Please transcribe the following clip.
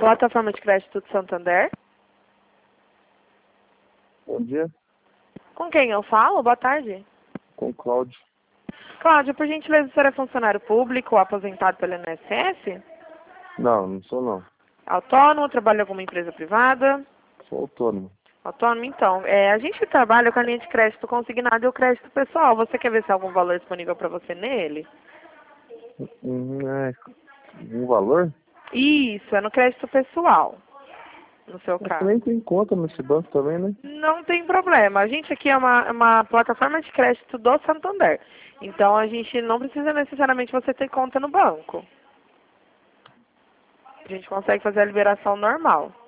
Plataforma de crédito do Santander. Bom dia, Com quem eu falo? Boa tarde. com o Cláudio. Cláudio, por gentileza, o senhor é funcionário público ou aposentado pelo INSS? Não sou não. Autônomo? Trabalha em alguma empresa privada? Sou autônomo. Autônomo, então. A gente trabalha com a linha de crédito consignado e o crédito pessoal. Você quer ver se há algum valor disponível para você nele? Um valor? Isso, é no crédito pessoal, no seu Mas caso. também tem conta nesse banco também, né? Não tem problema. A gente aqui é uma plataforma de crédito do Santander. Então, a gente não precisa necessariamente você ter conta no banco. A gente consegue fazer a liberação normal.